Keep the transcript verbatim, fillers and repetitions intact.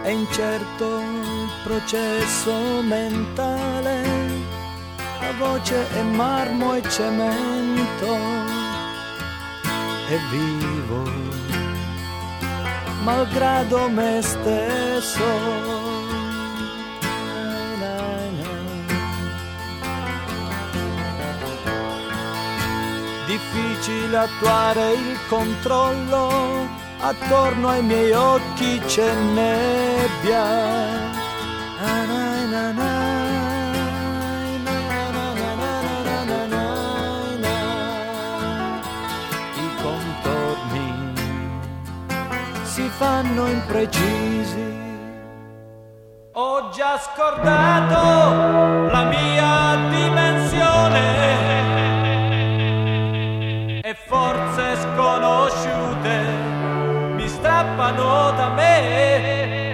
è incerto il processo mentale, la voce è marmo e cemento, e vivo malgrado me stesso. Difficile attuare il controllo, attorno ai miei occhi c'è nebbia. I contorni si fanno imprecisi. Ho già scordato la mia dimensione e forze sconosciute mi strappano da me.